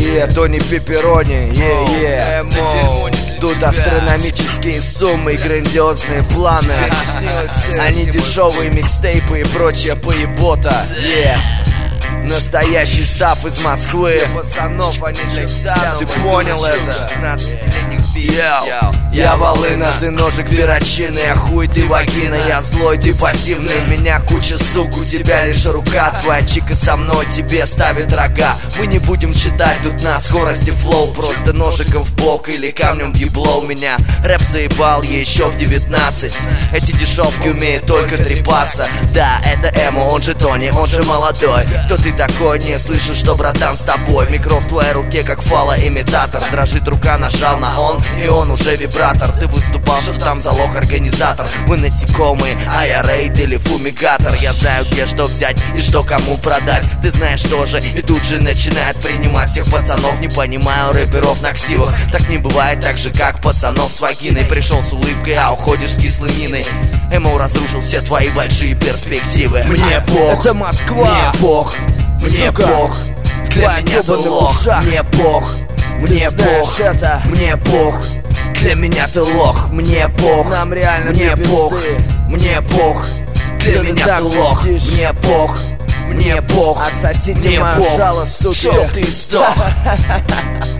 Тони Пепперони, Тут астрономические суммы и грандиозные планы. Они дешевые микстейпы и прочая поебота. Настоящий став из Москвы. Пацанов, они ты понял это? 16-летних Я волына, ты ножик перочинный, а хуй ты вагина. Я злой, ты пассивный, у меня куча сук, у тебя лишь рука. Твоя чика со мной тебе ставит рога. Мы не будем читать тут на скорости флоу, просто ножиком в бок или камнем в ебло. У меня рэп заебал еще в 19. Эти дешевки умеют только трепаться. Да, это Эмо, он же Тони, он же молодой. Кто ты такой? Не слышу, что братан с тобой. Микро в твоей руке, как фалоимитатор. Дрожит рука, нажал на он, и он уже вибратор. Ты выступал, что там залог организатор. Мы насекомые, а я рейд или фумигатор. Я знаю, где что взять и что кому продать. Ты знаешь тоже, и тут же начинает принимать всех пацанов. Не понимаю рэперов на ксивах. Так не бывает, так же как пацанов с вагиной. Пришел с улыбкой, а уходишь с кислой миной. Эмо разрушил все твои большие перспективы. Мне пох, это Москва. Мне пох, мне пох. Для меня ты лох. Мне пох, мне пох, мне пох. Для меня ты лох, мне пох. Нам реально мне пох, мне пох. Для меня ты лох, мне пох, мне пох. Отсосите мне мое пох. жало, сука. Чтоб ты сдох.